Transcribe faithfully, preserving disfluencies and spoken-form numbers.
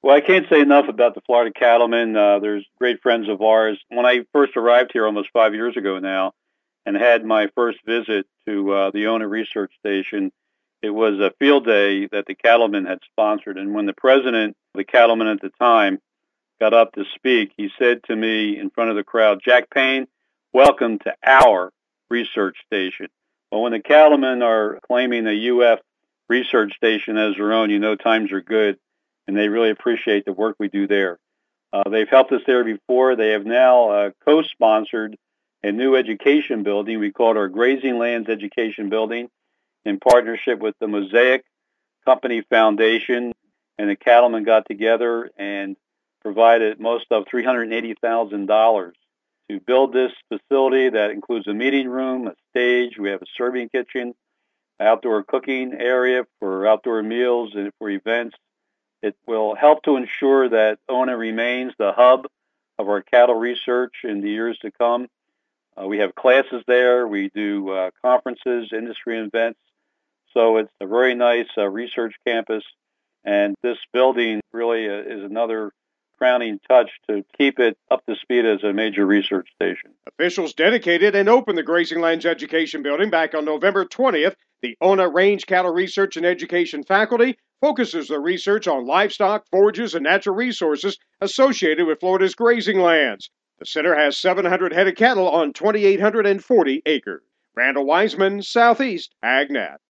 Well, I can't say enough about the Florida cattlemen. Uh, there's great friends of ours. When I first arrived here almost five years ago now and had my first visit to uh, the Ona Research Station, it was a field day that the cattlemen had sponsored. And when the president, the cattlemen at the time, got up to speak, he said to me in front of the crowd, "Jack Payne, welcome to our research station." Well, when the cattlemen are claiming a U F research station as their own, you know times are good, and they really appreciate the work we do there. Uh, they've helped us there before. They have now uh, co-sponsored a new education building. We call it our Grazing Lands Education Building in partnership with the Mosaic Company Foundation, and the cattlemen got together and provided most of three hundred eighty thousand dollars to build this facility that includes a meeting room, a stage. We have a serving kitchen, outdoor cooking area for outdoor meals and for events. It will help to ensure that Ona remains the hub of our cattle research in the years to come. Uh, we have classes there. We do uh, conferences, industry events. So it's a very nice uh, research campus. And this building really uh, is another crowning touch to keep it up to speed as a major research station. Officials dedicated and opened the Grazing Lands Education Building back on November twentieth. The Ona Range Cattle Research and Education faculty focuses their research on livestock, forages, and natural resources associated with Florida's grazing lands. The center has seven hundred head of cattle on two thousand eight hundred forty acres. Randall Wiseman, Southeast AgNet.